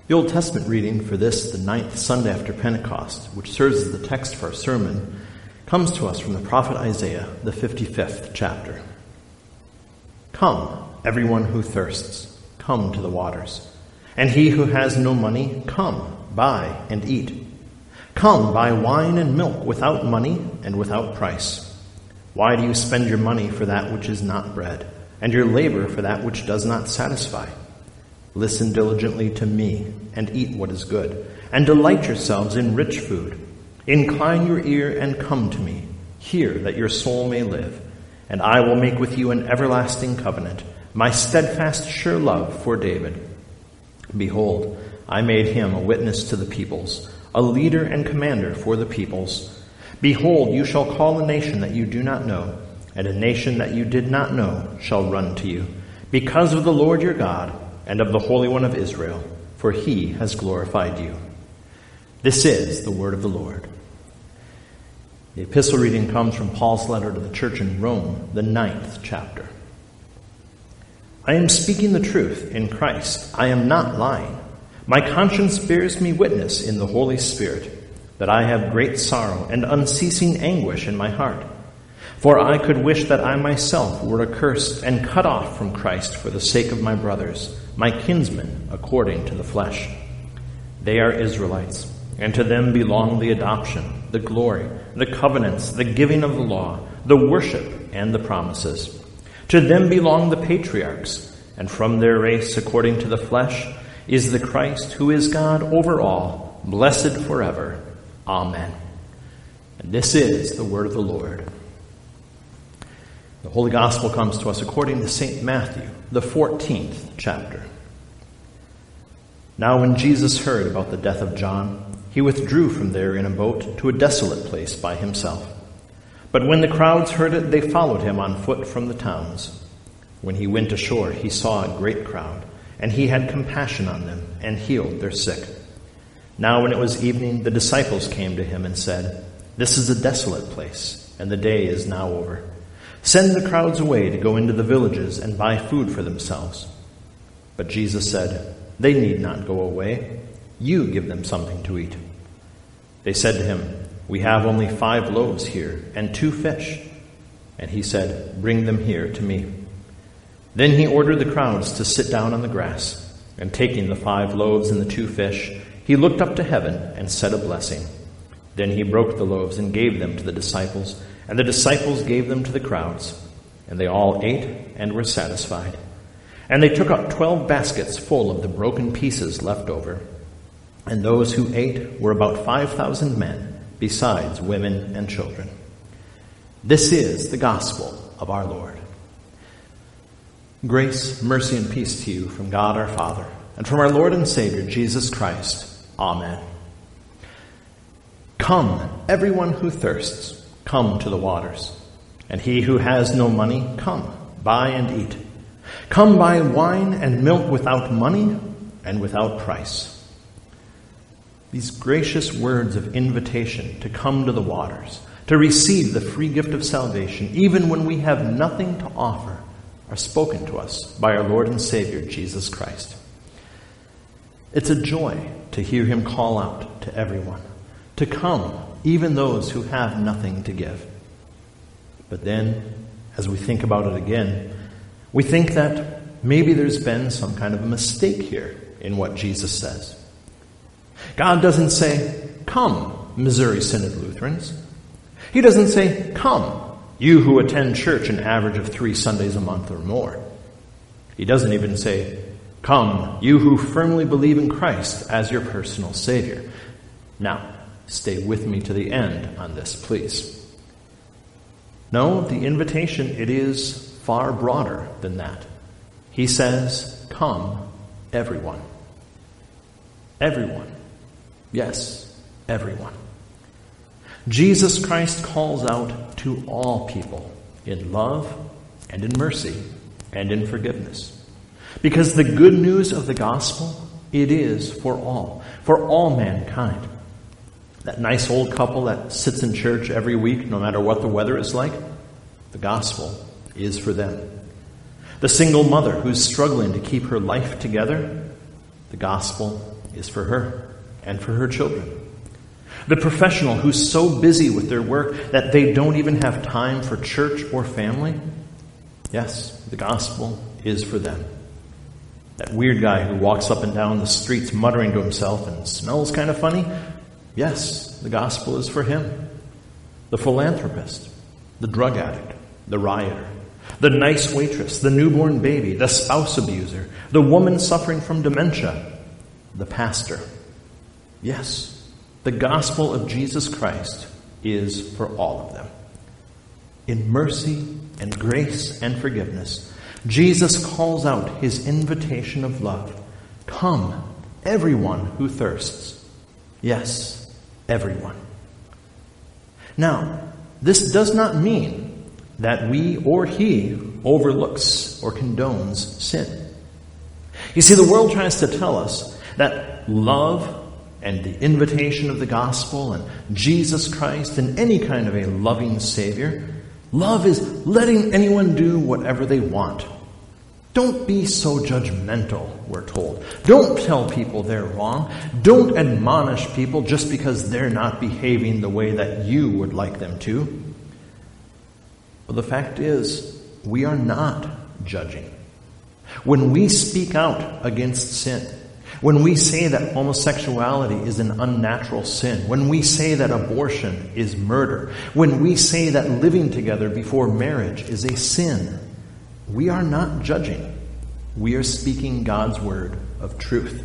The Old Testament reading for this, the 9th Sunday after Pentecost, which serves as the text for our sermon, comes to us from the prophet Isaiah, the 55th chapter. Come, everyone who thirsts, come to the waters. And he who has no money, come, buy and eat. Come, buy wine and milk without money and without price. Why do you spend your money for that which is not bread, and your labor for that which does not satisfy? Listen diligently to me, and eat what is good, and delight yourselves in rich food. Incline your ear and come to me. Hear that your soul may live. And I will make with you an everlasting covenant, my steadfast sure love for David. Behold, I made him a witness to the peoples, a leader and commander for the peoples. Behold, you shall call a nation that you do not know, and a nation that you did not know shall run to you, because of the Lord your God, and of the Holy One of Israel, for he has glorified you. This is the word of the Lord. The epistle reading comes from Paul's letter to the church in Rome, the 9th chapter. I am speaking the truth in Christ. I am not lying. My conscience bears me witness in the Holy Spirit that I have great sorrow and unceasing anguish in my heart. For I could wish that I myself were accursed and cut off from Christ for the sake of my brothers, my kinsmen according to the flesh. They are Israelites, and to them belong the adoption, the glory, the covenants, the giving of the law, the worship, and the promises. To them belong the patriarchs, and from their race according to the flesh is the Christ who is God over all, blessed forever. Amen. And this is the word of the Lord. The Holy Gospel comes to us according to St. Matthew, the 14th chapter. Now when Jesus heard about the death of John, he withdrew from there in a boat to a desolate place by himself. But when the crowds heard it, they followed him on foot from the towns. When he went ashore, he saw a great crowd, and he had compassion on them and healed their sick. Now when it was evening, the disciples came to him and said, "This is a desolate place, and the day is now over. Send the crowds away to go into the villages and buy food for themselves." But Jesus said, "They need not go away. You give them something to eat." They said to him, "We have only 5 loaves here and 2 fish." And he said, "Bring them here to me." Then he ordered the crowds to sit down on the grass, and taking the 5 loaves and the 2 fish, he looked up to heaven and said a blessing. Then he broke the loaves and gave them to the disciples, and the disciples gave them to the crowds. And they all ate and were satisfied. And they took up 12 baskets full of the broken pieces left over. And those who ate were about 5,000 men, besides women and children. This is the gospel of our Lord. Grace, mercy, and peace to you from God our Father, and from our Lord and Savior, Jesus Christ. Amen. Come, everyone who thirsts, come to the waters. And he who has no money, come, buy and eat. Come buy wine and milk without money and without price. These gracious words of invitation to come to the waters, to receive the free gift of salvation, even when we have nothing to offer, are spoken to us by our Lord and Savior, Jesus Christ. It's a joy to hear him call out to everyone, to come, even those who have nothing to give. But then, as we think about it again, we think that maybe there's been some kind of a mistake here in what Jesus says. God doesn't say, "Come, Missouri Synod Lutherans." He doesn't say, "Come, you who attend church an average of 3 Sundays a month or more." He doesn't even say, "Come, you who firmly believe in Christ as your personal Savior." Now, stay with me to the end on this, please. No, the invitation, it is far broader than that. He says, "Come, everyone." Everyone. Yes, everyone. Jesus Christ calls out to all people in love and in mercy and in forgiveness. Because the good news of the gospel, it is for all mankind. That nice old couple that sits in church every week, no matter what the weather is like, the gospel is for them. The single mother who's struggling to keep her life together, the gospel is for her and for her children. The professional who's so busy with their work that they don't even have time for church or family, yes, the gospel is for them. That weird guy who walks up and down the streets muttering to himself and smells kind of funny, yes, the gospel is for him. The philanthropist, the drug addict, the rioter, the nice waitress, the newborn baby, the spouse abuser, the woman suffering from dementia, the pastor. Yes, the gospel of Jesus Christ is for all of them. In mercy and grace and forgiveness, Jesus calls out his invitation of love. Come, everyone who thirsts. Yes, everyone. Now, this does not mean that we or he overlooks or condones sin. You see, the world tries to tell us that love and the invitation of the gospel and Jesus Christ and any kind of a loving Savior, love is letting anyone do whatever they want. Don't be so judgmental, we're told. Don't tell people they're wrong. Don't admonish people just because they're not behaving the way that you would like them to. But the fact is, we are not judging. When we speak out against sin, when we say that homosexuality is an unnatural sin, when we say that abortion is murder, when we say that living together before marriage is a sin, we are not judging. We are speaking God's word of truth.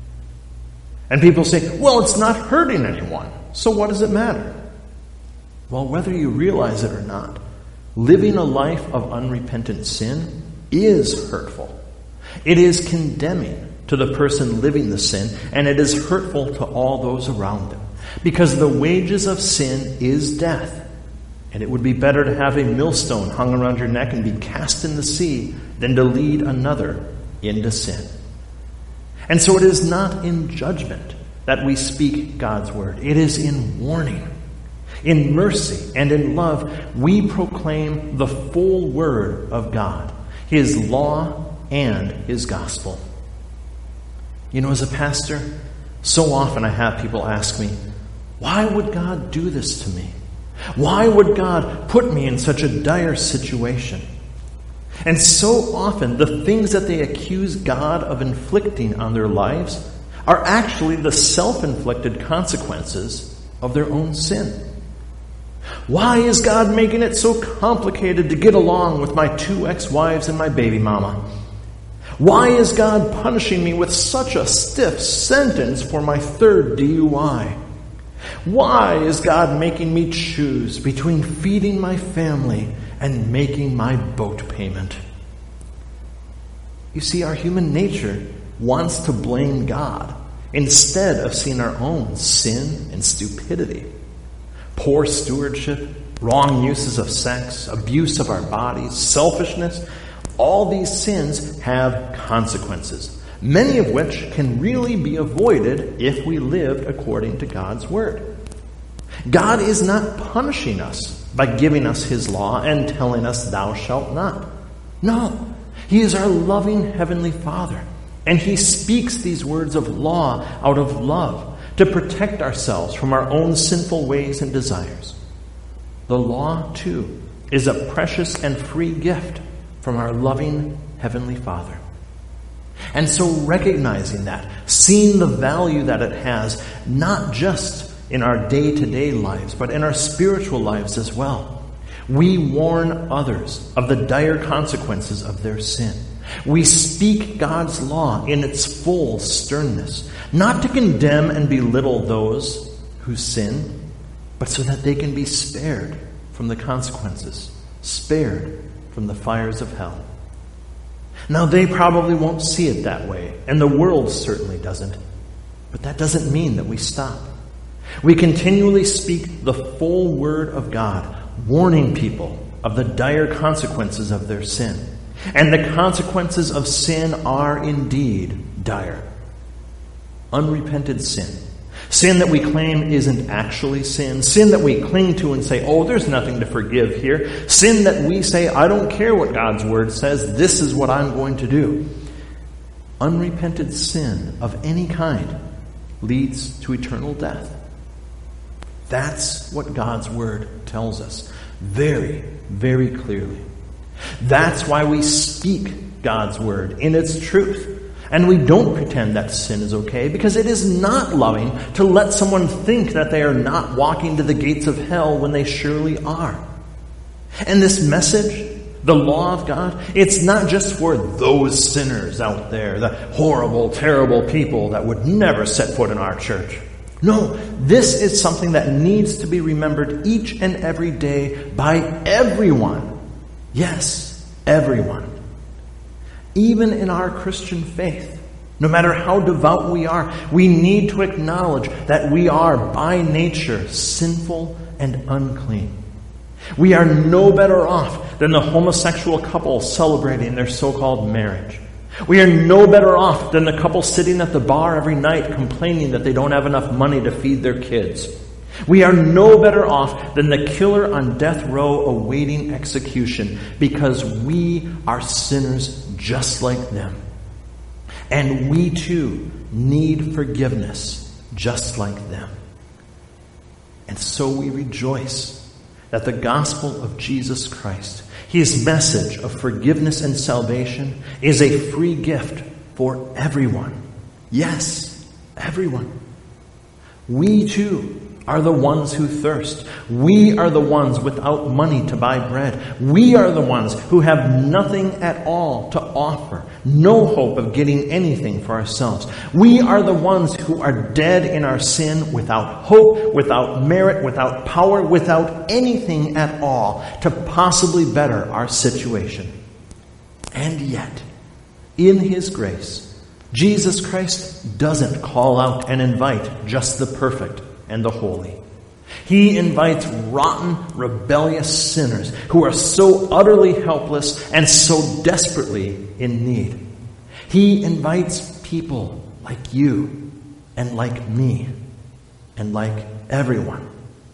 And people say, well, it's not hurting anyone, so what does it matter? Well, whether you realize it or not, living a life of unrepentant sin is hurtful. It is condemning to the person living the sin, and it is hurtful to all those around them. Because the wages of sin is death. And it would be better to have a millstone hung around your neck and be cast in the sea than to lead another into sin. And so it is not in judgment that we speak God's word. It is in warning. In mercy and in love, we proclaim the full word of God, his law and his gospel. You know, as a pastor, so often I have people ask me, why would God do this to me? Why would God put me in such a dire situation? And so often, the things that they accuse God of inflicting on their lives are actually the self-inflicted consequences of their own sin. Why is God making it so complicated to get along with my 2 ex-wives and my baby mama? Why is God punishing me with such a stiff sentence for my 3rd DUI? Why is God making me choose between feeding my family and making my boat payment? You see, our human nature wants to blame God instead of seeing our own sin and stupidity. Poor stewardship, wrong uses of sex, abuse of our bodies, selfishness, all these sins have consequences, many of which can really be avoided if we lived according to God's word. God is not punishing us by giving us his law and telling us, thou shalt not. No, he is our loving heavenly Father, and he speaks these words of law out of love to protect ourselves from our own sinful ways and desires. The law, too, is a precious and free gift from our loving heavenly Father. And so recognizing that, seeing the value that it has, not just in our day-to-day lives, but in our spiritual lives as well, we warn others of the dire consequences of their sin. We speak God's law in its full sternness, not to condemn and belittle those who sin, but so that they can be spared from the consequences, spared from the fires of hell. Now, they probably won't see it that way, and the world certainly doesn't. But that doesn't mean that we stop. We continually speak the full word of God, warning people of the dire consequences of their sin. And the consequences of sin are indeed dire. Unrepented sin. Sin that we claim isn't actually sin. Sin that we cling to and say, oh, there's nothing to forgive here. Sin that we say, I don't care what God's word says. This is what I'm going to do. Unrepented sin of any kind leads to eternal death. That's what God's word tells us very, very clearly. That's why we speak God's word in its truth. And we don't pretend that sin is okay, because it is not loving to let someone think that they are not walking to the gates of hell when they surely are. And this message, the law of God, it's not just for those sinners out there, the horrible, terrible people that would never set foot in our church. No, this is something that needs to be remembered each and every day by everyone. Yes, everyone. Even in our Christian faith, no matter how devout we are, we need to acknowledge that we are by nature sinful and unclean. We are no better off than the homosexual couple celebrating their so-called marriage. We are no better off than the couple sitting at the bar every night complaining that they don't have enough money to feed their kids. We are no better off than the killer on death row awaiting execution, because we are sinners just like them. And we too need forgiveness just like them. And so we rejoice that the gospel of Jesus Christ, his message of forgiveness and salvation, is a free gift for everyone. Yes, everyone. We too are the ones who thirst. We are the ones without money to buy bread. We are the ones who have nothing at all to offer, no hope of getting anything for ourselves. We are the ones who are dead in our sin, without hope, without merit, without power, without anything at all to possibly better our situation. And yet, in his grace, Jesus Christ doesn't call out and invite just the perfect and the holy. He invites rotten, rebellious sinners who are so utterly helpless and so desperately in need. He invites people like you and like me and like everyone.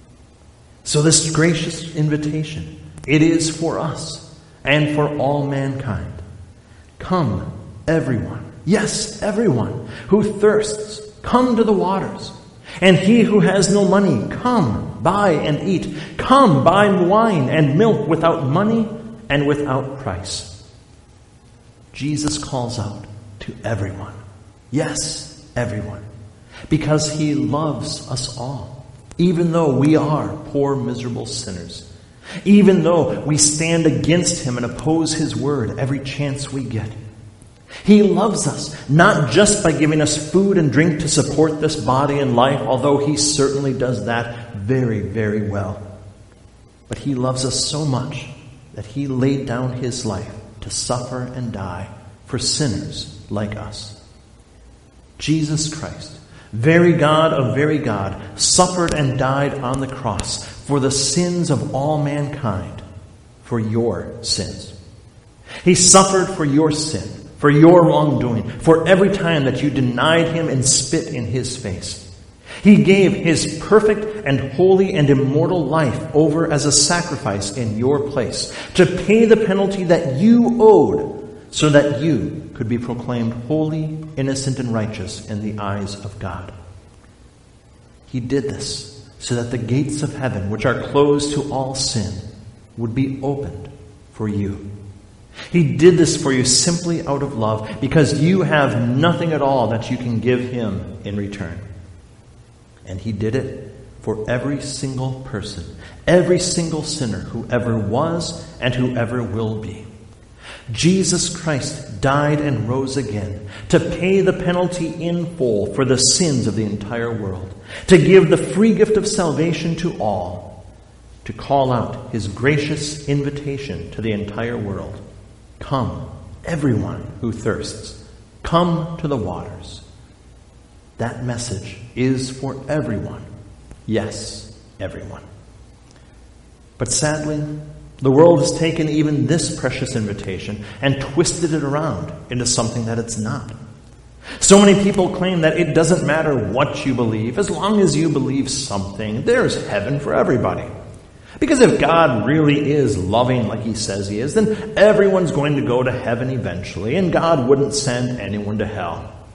So this gracious invitation, it is for us and for all mankind. Come, everyone, yes, everyone who thirsts, come to the waters. And he who has no money, come, buy and eat. Come, buy wine and milk without money and without price. Jesus calls out to everyone. Yes, everyone. Because he loves us all. Even though we are poor, miserable sinners. Even though we stand against him and oppose his word every chance we get. He loves us, not just by giving us food and drink to support this body and life, although he certainly does that very, very well. But he loves us so much that he laid down his life to suffer and die for sinners like us. Jesus Christ, very God of very God, suffered and died on the cross for the sins of all mankind, for your sins. He suffered for your sin, for your wrongdoing, for every time that you denied him and spit in his face. He gave his perfect and holy and immortal life over as a sacrifice in your place to pay the penalty that you owed so that you could be proclaimed holy, innocent, and righteous in the eyes of God. He did this so that the gates of heaven, which are closed to all sin, would be opened for you. He did this for you simply out of love, because you have nothing at all that you can give him in return. And he did it for every single person, every single sinner who ever was and who ever will be. Jesus Christ died and rose again to pay the penalty in full for the sins of the entire world, to give the free gift of salvation to all, to call out his gracious invitation to the entire world. Come, everyone who thirsts, come to the waters. That message is for everyone. Yes, everyone. But sadly, the world has taken even this precious invitation and twisted it around into something that it's not. So many people claim that it doesn't matter what you believe, as long as you believe something, there's heaven for everybody. Because if God really is loving like he says he is, then everyone's going to go to heaven eventually, and God wouldn't send anyone to hell.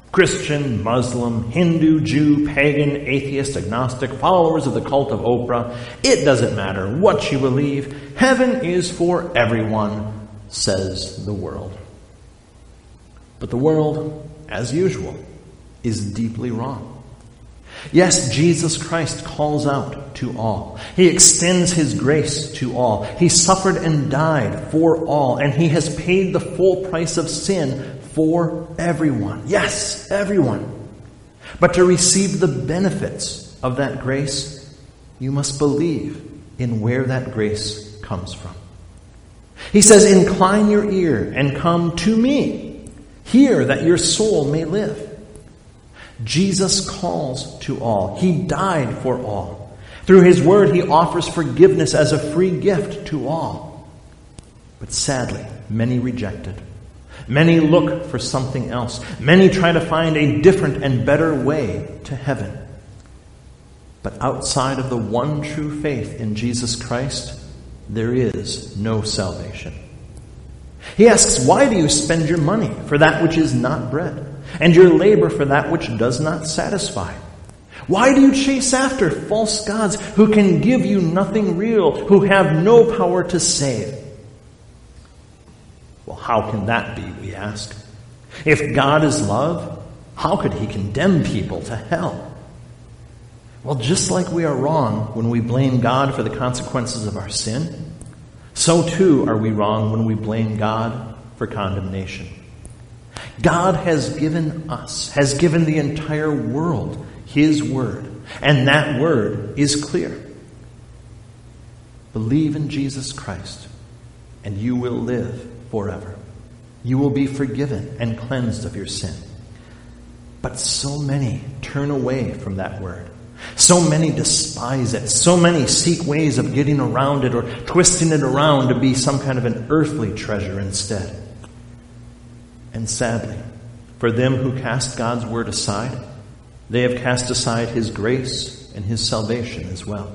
Christian, Muslim, Hindu, Jew, pagan, atheist, agnostic, followers of the cult of Oprah, it doesn't matter what you believe. Heaven is for everyone, says the world. But the world, as usual, is deeply wrong. Yes, Jesus Christ calls out to all. He extends his grace to all. He suffered and died for all, and he has paid the full price of sin for everyone. Yes, everyone. But to receive the benefits of that grace, you must believe in where that grace comes from. He says, "Incline your ear and come to me. Hear that your soul may live." Jesus calls to all. He died for all. Through his word, he offers forgiveness as a free gift to all. But sadly, many reject it. Many look for something else. Many try to find a different and better way to heaven. But outside of the one true faith in Jesus Christ, there is no salvation. He asks, "Why do you spend your money for that which is not bread, and your labor for that which does not satisfy? Why do you chase after false gods who can give you nothing real, who have no power to save?" Well, how can that be, we ask? If God is love, how could he condemn people to hell? Well, just like we are wrong when we blame God for the consequences of our sin, so too are we wrong when we blame God for condemnation. God has given the entire world his word, and that word is clear. Believe in Jesus Christ, and you will live forever. You will be forgiven and cleansed of your sin. But so many turn away from that word. So many despise it. So many seek ways of getting around it or twisting it around to be some kind of an earthly treasure instead. And sadly, for them who cast God's word aside, they have cast aside his grace and his salvation as well.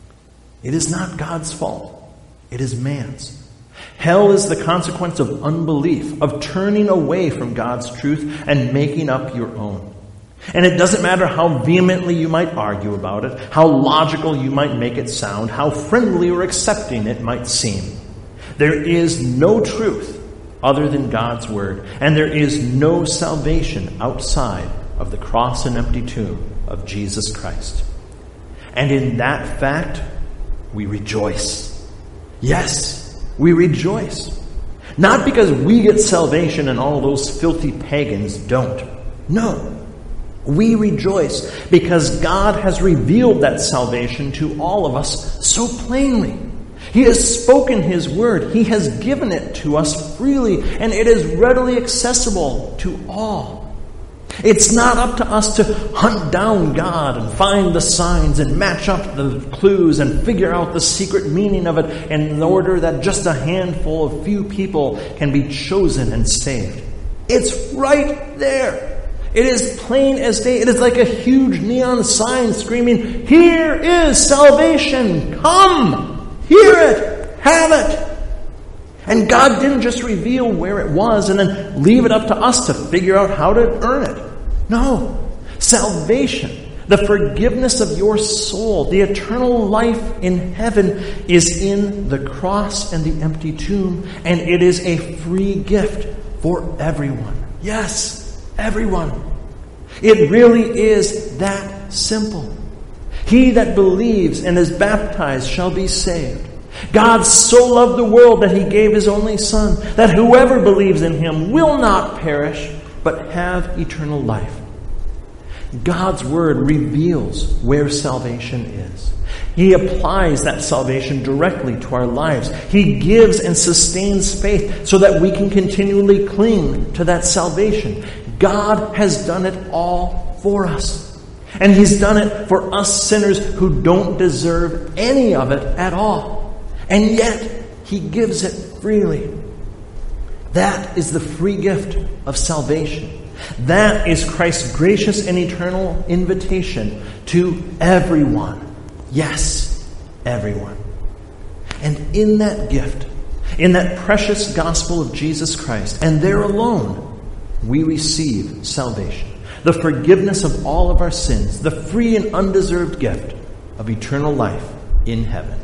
It is not God's fault. It is man's. Hell is the consequence of unbelief, of turning away from God's truth and making up your own. And it doesn't matter how vehemently you might argue about it, how logical you might make it sound, how friendly or accepting it might seem. There is no truth other than God's word, and there is no salvation outside of the cross and empty tomb of Jesus Christ. And in that fact, we rejoice. Yes, we rejoice. Not because we get salvation and all those filthy pagans don't. No. We rejoice because God has revealed that salvation to all of us so plainly. He has spoken his word. He has given it to us freely, and it is readily accessible to all. It's not up to us to hunt down God and find the signs and match up the clues and figure out the secret meaning of it in order that just a handful of few people can be chosen and saved. It's right there. It is plain as day. It is like a huge neon sign screaming, "Here is salvation! Come! Hear it! Have it!" And God didn't just reveal where it was and then leave it up to us to figure out how to earn it. No. Salvation, the forgiveness of your soul, the eternal life in heaven is in the cross and the empty tomb, and it is a free gift for everyone. Yes, everyone. It really is that simple. He that believes and is baptized shall be saved. God so loved the world that he gave his only Son, that whoever believes in him will not perish, but have eternal life. God's word reveals where salvation is. He applies that salvation directly to our lives. He gives and sustains faith so that we can continually cling to that salvation. God has done it all for us. And he's done it for us sinners who don't deserve any of it at all. And yet, he gives it freely. That is the free gift of salvation. That is Christ's gracious and eternal invitation to everyone. Yes, everyone. And in that gift, in that precious gospel of Jesus Christ, and there alone, we receive salvation. the forgiveness of all of our sins, the free and undeserved gift of eternal life in heaven.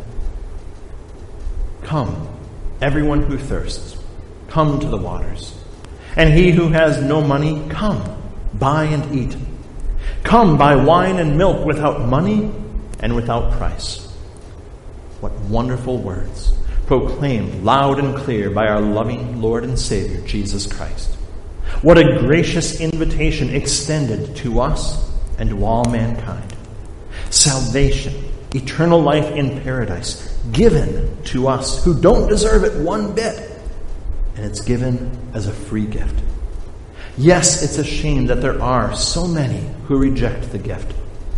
Come, everyone who thirsts, come to the waters. And he who has no money, come, buy and eat. Come, buy wine and milk without money and without price. What wonderful words, proclaimed loud and clear by our loving Lord and Savior, Jesus Christ. What a gracious invitation extended to us and to all mankind. Salvation, eternal life in paradise, given to us who don't deserve it one bit. And it's given as a free gift. Yes, it's a shame that there are so many who reject the gift.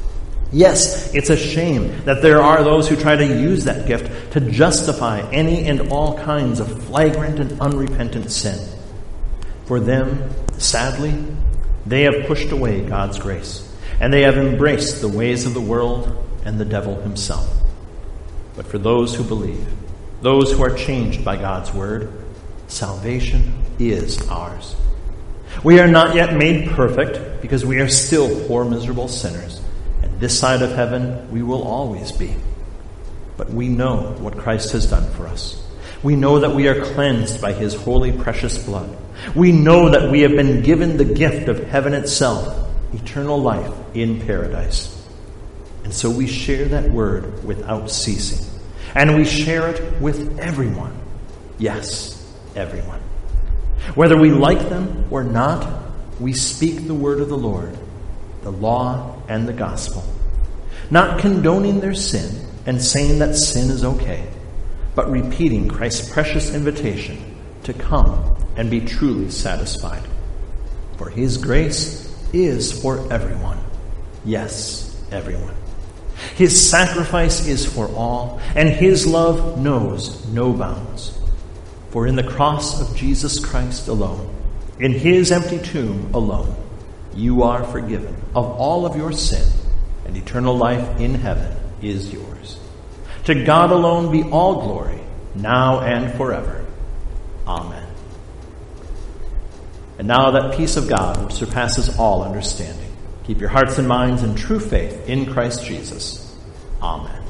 Yes, it's a shame that there are those who try to use that gift to justify any and all kinds of flagrant and unrepentant sin. For them, sadly, they have pushed away God's grace, and they have embraced the ways of the world and the devil himself. But for those who believe, those who are changed by God's word, salvation is ours. We are not yet made perfect because we are still poor, miserable sinners. And this side of heaven, we will always be. But we know what Christ has done for us. We know that we are cleansed by his holy, precious blood. We know that we have been given the gift of heaven itself, eternal life in paradise. And so we share that word without ceasing. And we share it with everyone. Yes, everyone. Whether we like them or not, we speak the word of the Lord, the law and the gospel, not condoning their sin and saying that sin is okay, but repeating Christ's precious invitation to come and be truly satisfied. For his grace is for everyone. Yes, everyone. His sacrifice is for all, and his love knows no bounds. For in the cross of Jesus Christ alone, in his empty tomb alone, you are forgiven of all of your sin, and eternal life in heaven is yours. To God alone be all glory, now and forever. Amen. And now that peace of God which surpasses all understanding, keep your hearts and minds in true faith in Christ Jesus. Amen.